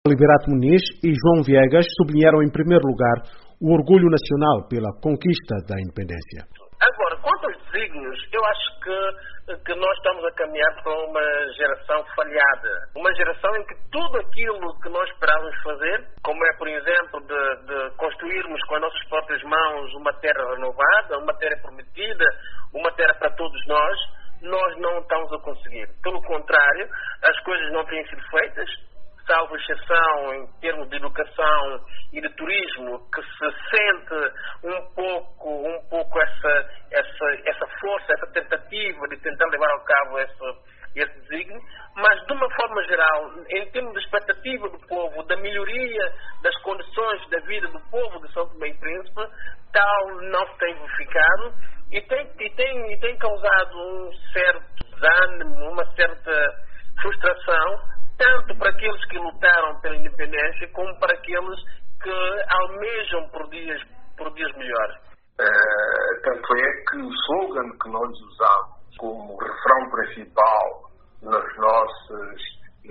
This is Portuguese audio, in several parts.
Liberato Muniz e João Viegas sublinharam em primeiro lugar o orgulho nacional pela conquista da independência. Agora, quanto aos desígnios, eu acho que nós estamos a caminhar para uma geração falhada. Uma geração em que tudo aquilo que nós esperávamos fazer, como é, por exemplo, de construirmos com as nossas próprias mãos uma terra renovada, uma terra prometida, uma terra para todos nós não estamos a conseguir. Pelo contrário, as coisas não têm sido feitas, salvo exceção em termos de educação e de turismo, que se sente um pouco essa força, essa tentativa de tentar levar ao cabo esse desígnio, mas de uma forma geral, em termos de expectativa do povo, da melhoria das condições da vida do povo de São Tomé e Príncipe, tal não se tem verificado e tem causado um certo desânimo, uma certa frustração, tanto para aqueles que lutaram pela independência, como para aqueles que almejam por dias melhores. Tanto é que o slogan que nós usamos como refrão principal nos nossos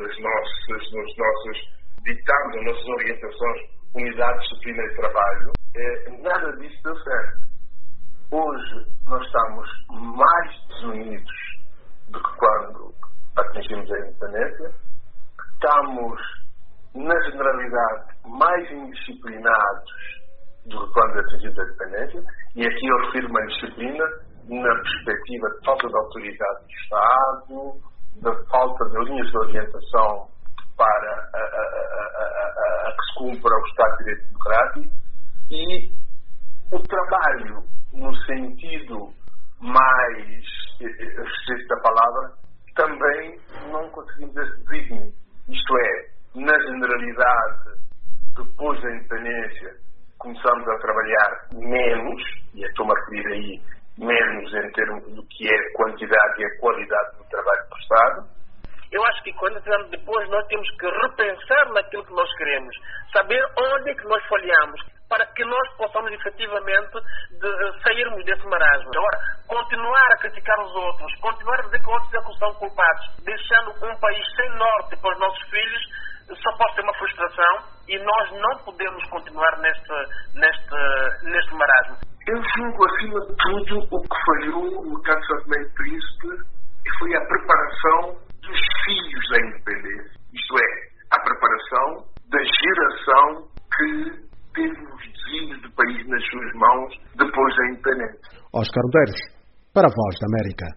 ditados, nas nossas orientações, unidade, disciplina e trabalho, nada disso deu certo. Hoje nós estamos mais desunidos do que quando atingimos a independência. Estamos, na generalidade, mais indisciplinados do que quando atingimos a independência, e aqui eu refiro-me à disciplina na perspectiva de falta de autoridade do Estado, da falta de linhas de orientação para a que se cumpra o Estado de Direito Democrático, e o trabalho, no sentido mais eficiente da palavra, também não conseguimos esse desígnio. Isto é, na generalidade, depois da independência, começamos a trabalhar menos, e estou-me a referir aí menos em termos do que é a quantidade e a qualidade do trabalho prestado. Eu acho que quando entramos depois, nós temos que repensar naquilo que nós queremos, saber onde é que nós falhamos, para que nós possamos efetivamente sairmos desse marasmo. Agora, continuar a criticar os outros, continuar a dizer que outros é que são culpados, deixando um país sem norte para os nossos filhos, só pode ser uma frustração, e nós não podemos continuar neste marasmo. Eu julgo, acima de tudo, o que falhou no caso de São Tomé e Príncipe foi a preparação dos filhos da independência. Isto é, a preparação da geração que teve os desígnios do país nas suas mãos depois da independência. Oscar Medeiros, para a Voz da América.